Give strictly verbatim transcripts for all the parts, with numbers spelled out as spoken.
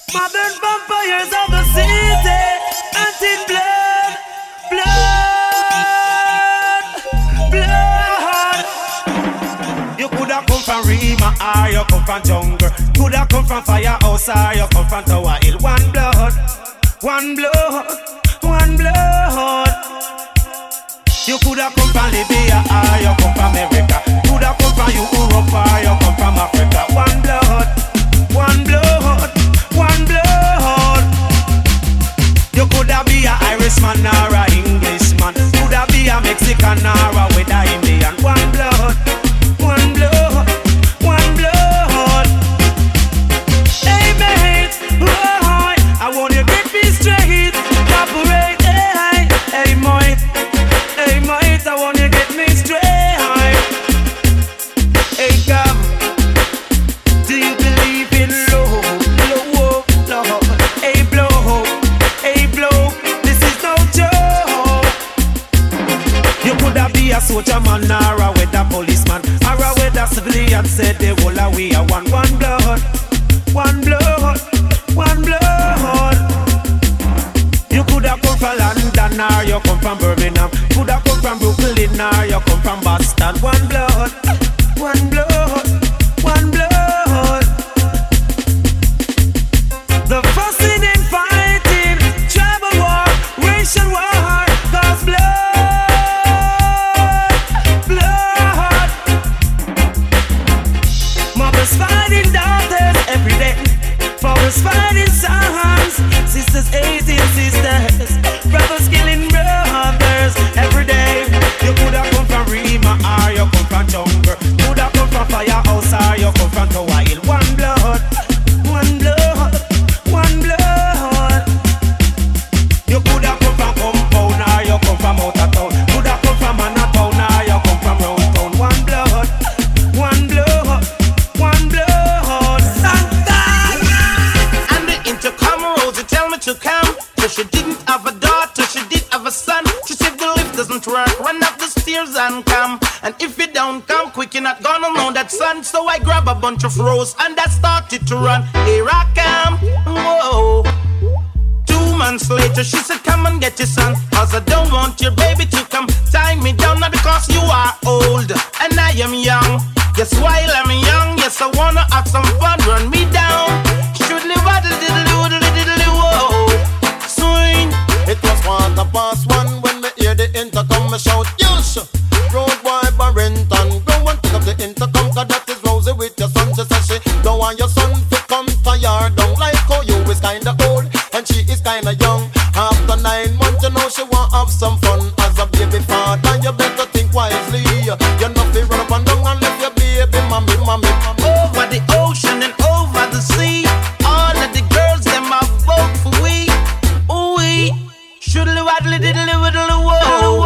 Modern vampires of the city, hunting blood, blood, blood. You coulda come from Rima or you come from jungle. Coulda come from firehouse or you come from Tower Hill. One blood, one blood, one blood. You coulda come from Libya or you come from America. Coulda come from Europe or you come from Africa. One blood, one blood, one blood. You coulda be a Irishman or a Englishman. Coulda be a Mexican or a with a Indian. One blood, one blood, one blood. Hey mate, boy, I want you to get me straight. Operate, hey, hey mate, hey mate, I want you to get me straight. Hey come, do you believe in love, love, love? Hey blow, hey blow, this is no joke. You coulda be a soldier man or a weather policeman or a weather civilian. Said the whole of we are one, one blood, one blood, one blood. You coulda come from London or you come from Birmingham. Coulda come from Brooklyn or you come from Boston. One blood, one blood, one blood. The fussing and fighting, tribal war, racial war, cause blood, blood. Mothers fighting daughters every day. Fathers fighting sons, sisters hating sisters, brothers killing brothers every day. You coulda come from Rima or you come from jungle. Coulda come from firehouse or you come from Tower Hill. One blood, one blood, one blood. You coulda come from compound or you come from out of town. Coulda come from Manhattan or you come from round town. One blood, one blood, one blood. And the intercom Rosie tell me to come. So she didn't have a daughter, she did have a son. She said the lift doesn't work, run up the stairs and come. And if you don't come quick, you're not gonna know that son. So I grab a bunch of rose and I started to run. Here I come, whoa. Two months later, she said, come and get your son. Cause I don't want your baby to come tie me down. Not because you are old and I am young. Yes, while I'm young, yes, I wanna have some fun. Run me down. Shoodly waddle diddly diddly diddly whoa. Swing. It was quarter past one when me hear the intercom me shout, yes! Road boy Barrington, go and pick up the intercom, cause that is Rosie with your son. She says she don't want your son to come tired. Don't like how you is kinda old and she is kinda young. After nine months you know she want have some fun. As a baby father you better think wisely. You know fi run up and down and leave your baby mommy, mommy, mommy. Over the ocean and over the sea, all of the girls them have vote for we. Ooh wee. Shoodly waddly diddly widdly whoa.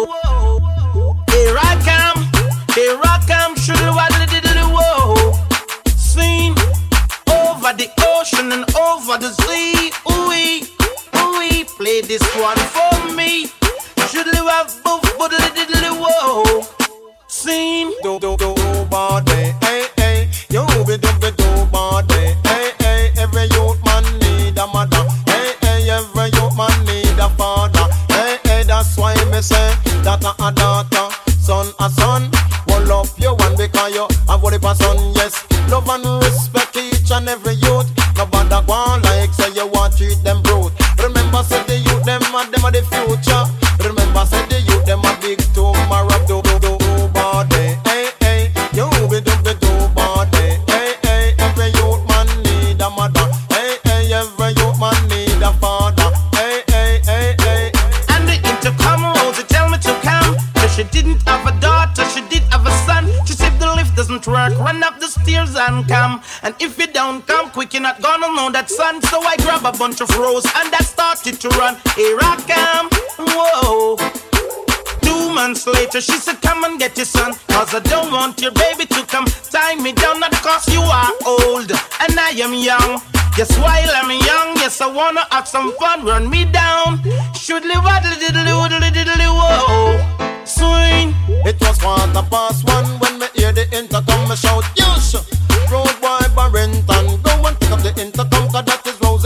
Here I come, here I come, shoodly waddly diddly whoa. Seen over the ocean and over the sea. Ooh wee, ooh wee. Play this one for me. Shoodly waddly diddly diddly whoa. Seen Do do do body, hey hey. You be do be do body, hey hey. Every youth man need a mother, hey hey. Every youth man need a father, hey hey. That's why me say that a daughter, son a son. One love you one because you have what it a son. Yes, love and respect each and every youth. Nobody go on like say you want treat them brute. Remember say the youth them are them are the future. Remember say the youth them are big tomorrow. Do do do body, hey hey. You be do be do body, hey hey. Every youth man need a mother, hey hey. Every youth man need a father, hey hey hey hey. And the intercom Rosie tell me to come. So she didn't have a daughter, she did have a son. She said the lift doesn't work, run up the stairs and come. And if you don't come quick, you're not gonna know that son. So I grab a bunch of rose and I started to run. Here I come, whoa. Two months later, she said, come and get your son. Cause I don't want your baby to come tie me down. Not because you are old and I am young. Yes, while I'm young, yes, I wanna have some fun. Run me down. Shoodly waddly diddly woodly diddly whoa. Swing. It was quarter past one when me hear the intercom me shout, yes! Road boy Barrington, go and pick up the intercom, cause that is Rosie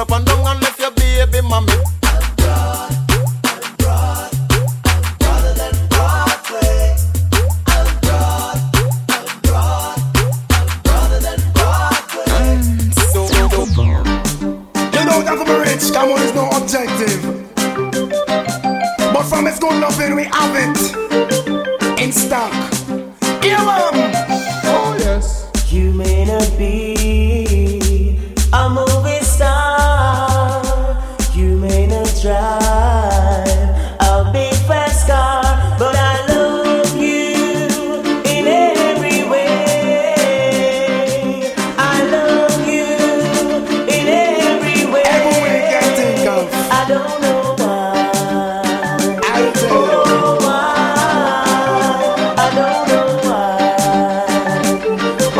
up and down and left your baby mommy. Abroad, abroad, broader than Broadway. Abroad, abroad, broader than Broadway. So, so, so. You know that for rich, come on, is no objective. But from its good loving, we have it in stock. Yeah, mom. Oh, yes. You may not be a movie star. You may not drive a big fast car, but I love you in every way. I love you in every way. Every way you can think of. I don't know why. I'll tell you. Oh, why? I don't know why. Oh,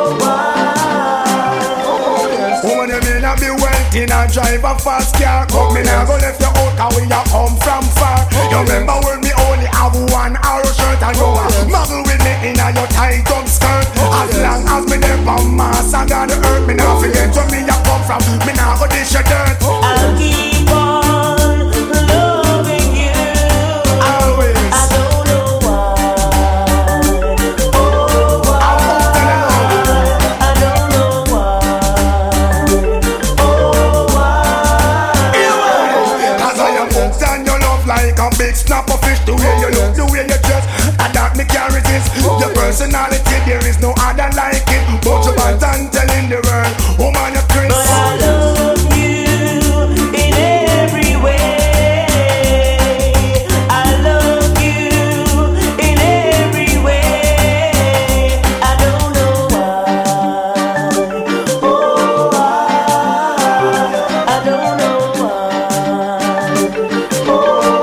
why? Woman, you may not be wealthy and drive a fast car. Come me now go left your out cause we a come from far. You remember when me only have one arrow shirt and you a muggle with me in a your tight up skirt. As long as me there from Mars and God the earth, me now forget where me a come from. Me now go dish your dirt. I'll keep on loving you. Always. I don't know why. Oh, why? I don't know why. Oh, why? Cause I am hooked on your love like a big snapper fish. The way you look, the way you dress, and that me can't resist. Your personality, there is no other like it. But you bad and telling the world, woman, you're Chris. But I love you in every way. I love you in every way. I don't know why. Oh, why? I don't know why. Oh,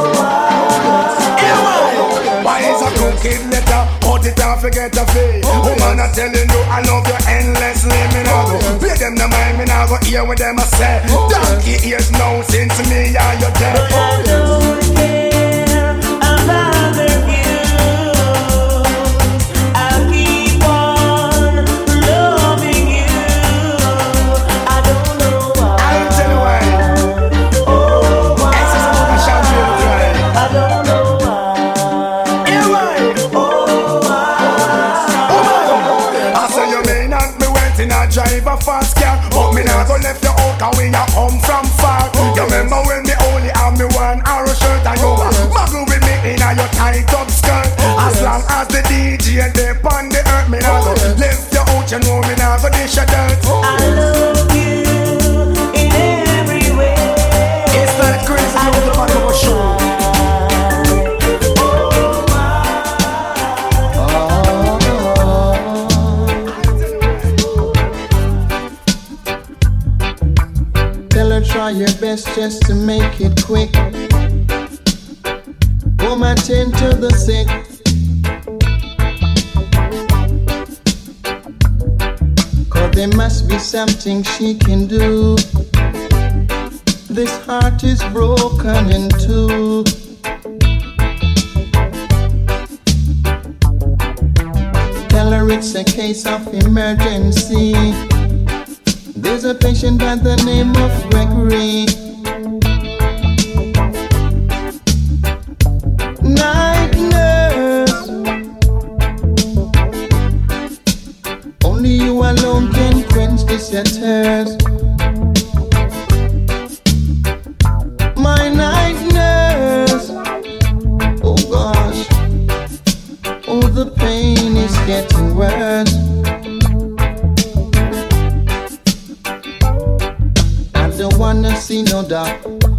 why? Why is a crooked letter? Cut it off, forget the fee. Woman, I'm telling you, I love you endlessly. Me now go pay them the mind, me now go hear what them a say. Donkey ears now since me and you dead. But I don't care about their views. I'll keep on loving you. I don't know why. I'll tell you why. Oh, why? This is what I shall be cry. I don't know why. Yeah, why? Oh, why? I say you may not be waiting a drive a fast car, but me not go left you out cause we a come from far. You remember when me only have me one arrow shirt and you a muggle with me in a your tight up skirt. As long as the D J they on the earth, me not go left you out, you know me not go dish your dirt. I love you in every way. It's like crazy, you the man of a show. Tell her try your best just to make it quick. Woman, tend to the sick. Cause there must be something she can do. This heart is broken in two. Tell her it's a case of emergency. There's a patient by the name of Gregory. Night nurse, only you alone can quench this thirst. My night nurse, oh gosh, oh the pain is getting worse. Don't wanna see no doc.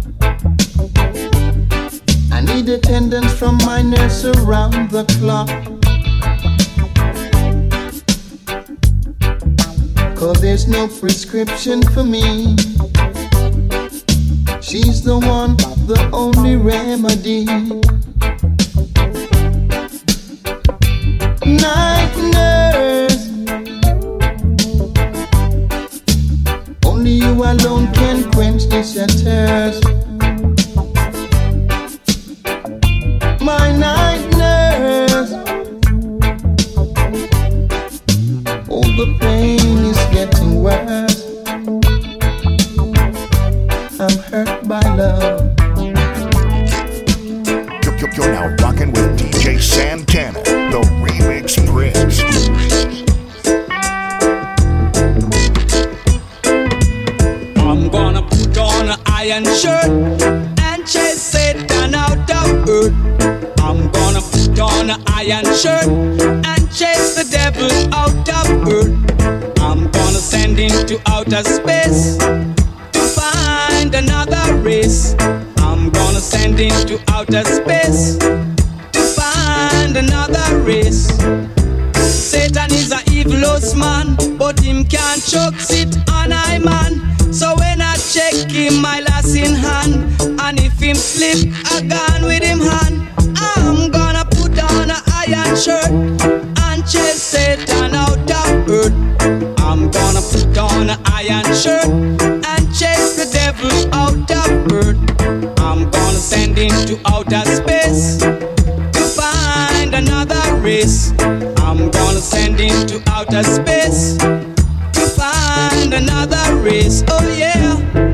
I need attendance from my nurse around the clock. Cause there's no prescription for me. She's the one, the only remedy. Night nurse, only you alone can quench this thirst. My night nurse, oh the pain is getting worse. I'm hurt by love. You're now rocking with D J Santana, the Remix Prince. I'm gonna put on an iron shirt and chase Satan out of earth. I'm gonna put on an iron shirt and chase the devil out of earth. I'm gonna send him to outer space to find another race. I'm gonna send him to outer space to find another race. Satan is a evilous man, but him can't choke sit on I man. So when I check him, my lass in hand, and if him slip, I gone with him hand. I'm gonna put on an iron shirt and chase Satan out of earth. I'm gonna put on an iron shirt and chase the devil out of earth. I'm gonna send him to outer space to find another race. I'm gonna send him to outer space to find another race. Oh yeah.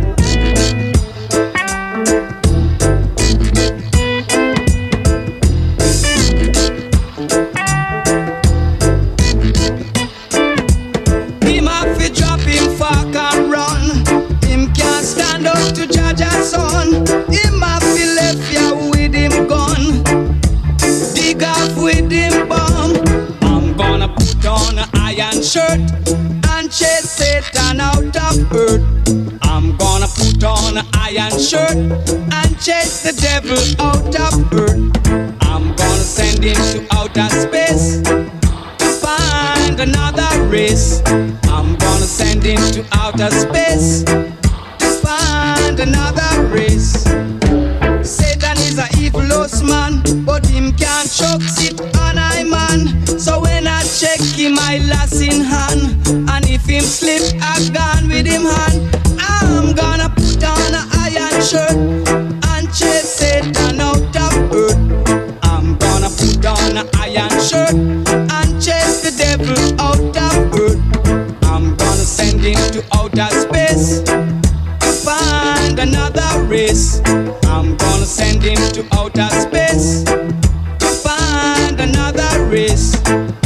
Him have to drop him fuck and run. Him can't stand up to Jaja's son. Him have to left ya with him gun. Dig off with him bomb. I'm gonna put on an iron shirt and chase Satan out of earth. I'm gonna put on an iron shirt and chase the devil out of earth. I'm gonna send him to outer space to find another race. I'm gonna send him to outer space to find another race. Satan is a evilous man, but him can't choke sit on I man. So when I check him, I lass in hand, and if him slip, I gone with him hand. I'm gonna put on an iron shirt and chase Satan out of earth. I'm gonna put on an iron shirt and chase the devil out of earth. I'm gonna send him to outer space to find another race. I'm gonna send him to outer space to find another race.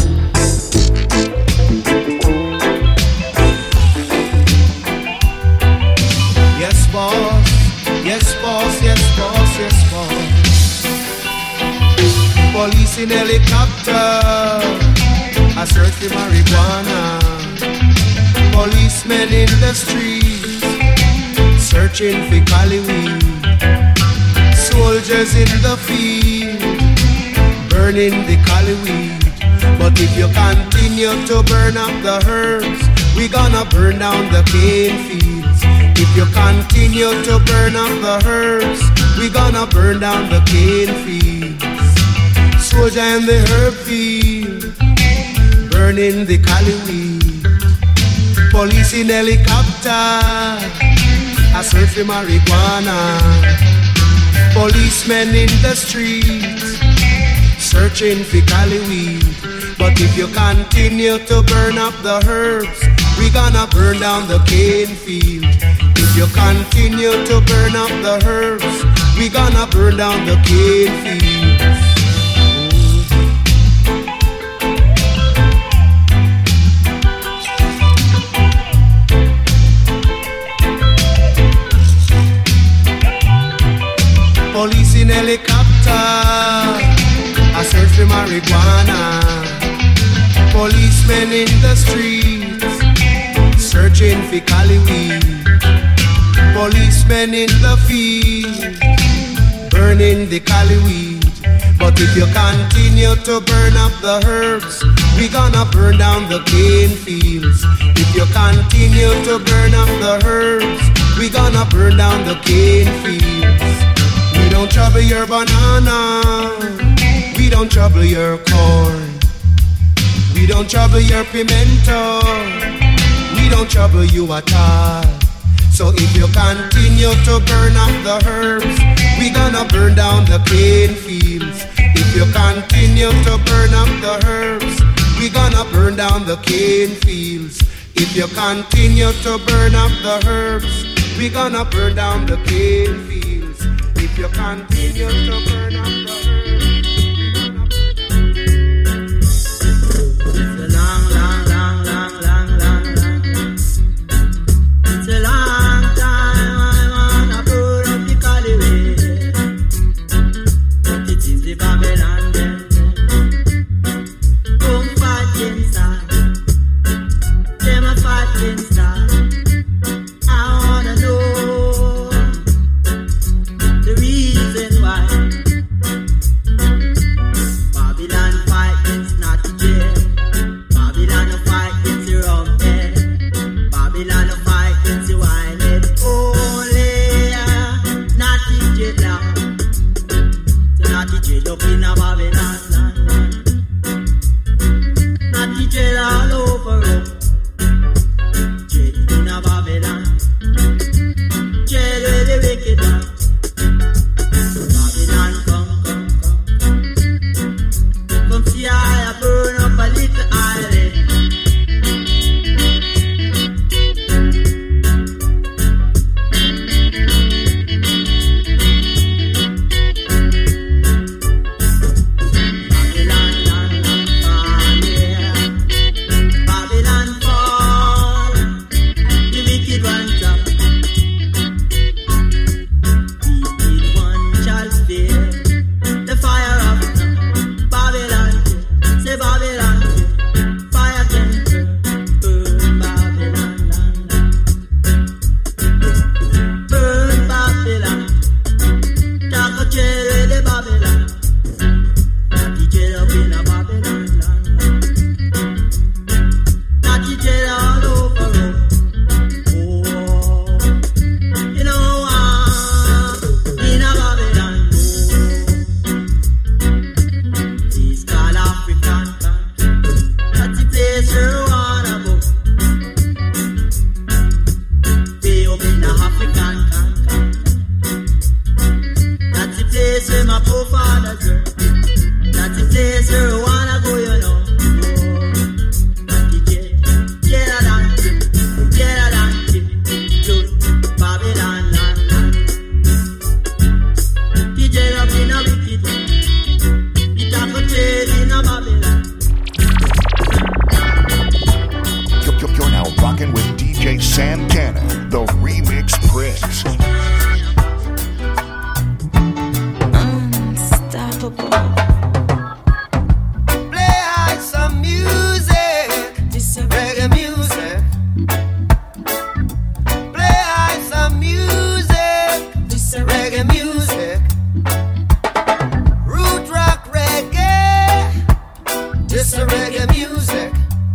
Yes, boss. Yes, boss. Yes, boss. Yes, boss. Police in helicopter, I search for marijuana. Policemen in the streets, searching for Cali weed. Soldiers in the field, burning the Cali weed. But if you continue to burn up the herbs, we gonna burn down the cane fields. If you continue to burn up the herbs, we gonna burn down the cane fields. Soldier in the herb field, burning the Cali weed. Police in helicopter, I search for marijuana. Policemen in the streets, searching for Cali weed. But if you continue to burn up the herbs, we gonna burn down the cane field. If you continue to burn up the herbs, we gonna burn down the cane fields. Police in helicopter, I search for marijuana. Policemen in the streets, searching for Cali weed. Policemen in the field, burning the Cali weed. But if you continue to burn up the herbs, we gonna burn down the cane fields. If you continue to burn up the herbs, we gonna burn down the cane fields. We don't trouble your banana, we don't trouble your corn. We don't trouble your pimento, we don't trouble you at all. So if you continue to burn up the herbs, we gonna burn down the cane fields. If you continue to burn up the herbs, we gonna burn down the cane fields. If you continue to burn up the herbs, we gonna burn down the cane fields. If you continue to burn up the herbs, we gonna burn down. It's a long, long, long, long, long, long, long, long. It's a long time I wanna burn up the Caliway, but it is the Babylon them. Come fighting start, them a fighting start. I wanna know the reason why Babylon fighting not to jail. Babylon fighting the wrong head. Babylon fighting the wine head. Only not the jail. So not the jail up in a Babylon land. Not the jail all over up. Jail in a Babylon. Jail where the wicked are. Babylon come, come, come, come. Come see I burn up a little island. Babylon, land, land, fall, yeah. Babylon fall. The wicked one drop. The wicked one shall fear the fire of Babylon. Say Babylon, fire can burn, burn Babylon land. Burn Babylon, dark a jail with the Babylon. Not the jail up in a Babylon land. Not the jail all over us. Oh, you know ah, in a Babylon. Oh, this called African country. That's the place where you wanna go. Way up in a African country. That's the place where my forefathers were. That's the place where you wanna go, you know. Oh, that's the jail, jail of Dante, jail of Dante, good Babylon land, land. The jail up in a wicked one. The top of jail in a Babylon. You're, you're- you're now rocking with D J Santana, the Remix Prince. Play high some music, reggae music. Play high some music, reggae music. Root rock reggae, this a reggae music.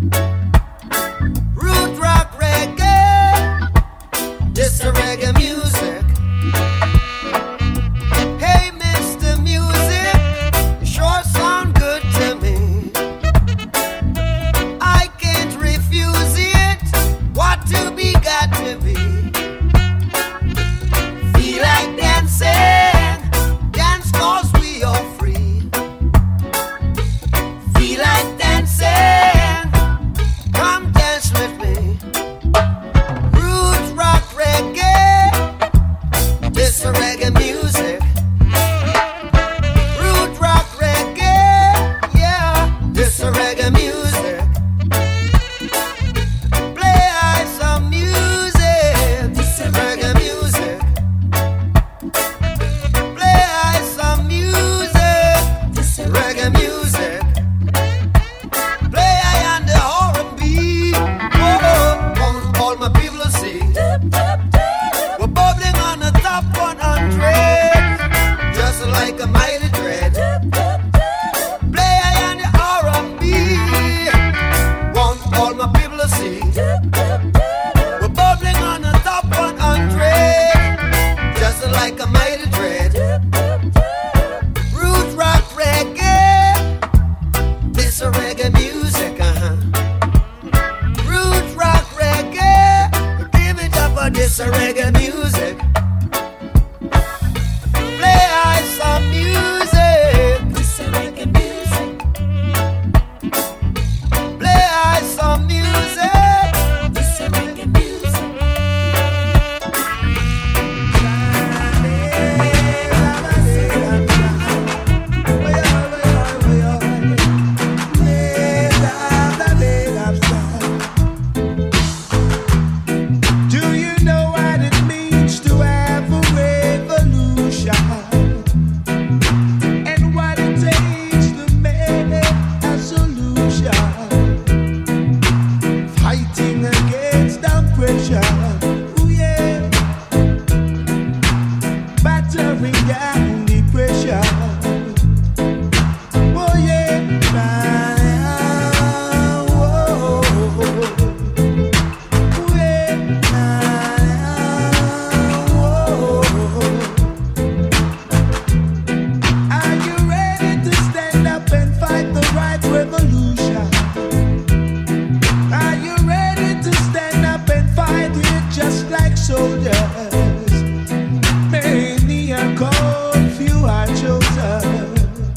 Root rock reggae, this a reggae music. Hey, Mister Music, you sure sound good to me. I can't refuse it. What to be, got to be. Feel like dancing, dance 'cause we are free. Feel like dancing, come dance with me. Root rock reggae, this a reggae music. Root rock reggae, yeah, this a reggae music. Play high some music, this a reggae music. Play high some music, this a reggae music. Play high on the R and B, oh, all, all my people see. We're bubbling on the top one hundred, just like a mighty dread. Play high on the R and B, want all my people to see. We're bubbling on the top one hundred, just like a mighty dread. Root rock reggae, this a reggae music, uh-huh. Root rock reggae, give it up for this a reggae music. Play high some music, this a reggae music. Play high some music, bring down depression. Oh yeah, oh, oh yeah, oh. Are you ready to stand up and fight the right revolution? Are you ready to stand up and fight it just like soldiers? Many are called, few are chosen.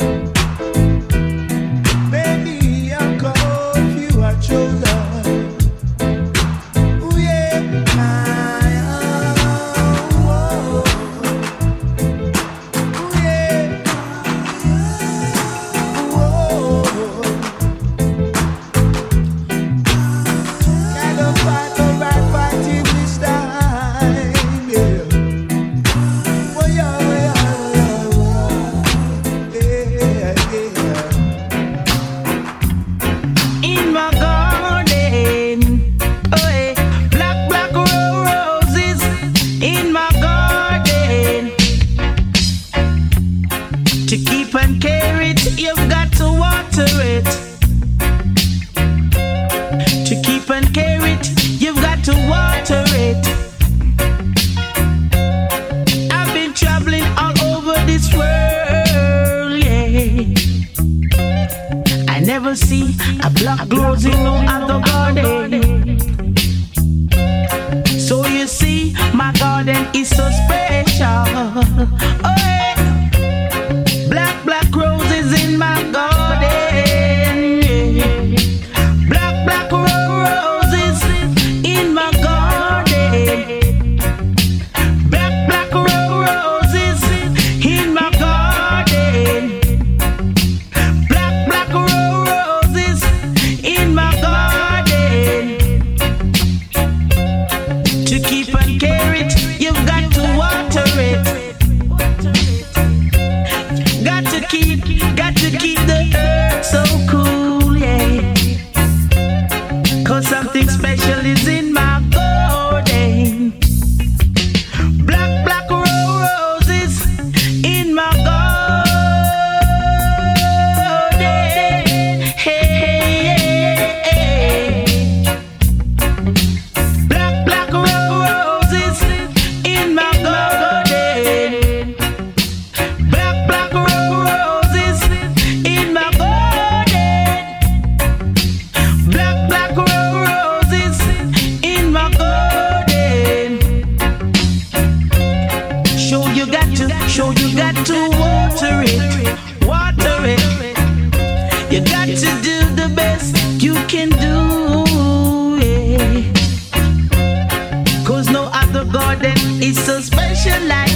Many are called, few are chosen. Ooh, yeah, oh, ooh, yeah, oh. Gotta fight the right fight in this time, yeah. Oh, yeah, oh, yeah, oh, yeah, oh, yeah, yeah. In my garden, oh yeah, black, black roses in my garden. To keep and care it, you've got to water it. To keep and care it, you've got to water it. I've been traveling all over this world, yeah. I never see a black rose in no other garden. So you see, my garden is so special. Oh yeah. Black, black roses in my garden, yeah. Black, black ro- roses in my garden. Black, black ro- roses in my garden. Black, black ro- roses in my garden. To keep and care it, you've got to water it. Got to keep, got to keep the earth so cool, yeah. Cause something special is in my garden. Black, black ro- roses in my garden. Hey, hey, hey. Black, black ro- roses in my garden. Black, black ro- roses in my garden. Black, black ro- roses in my garden. Show you got to, show you got to water it, water it. You got to do the best you can do, yeah. Cause no other garden is so special like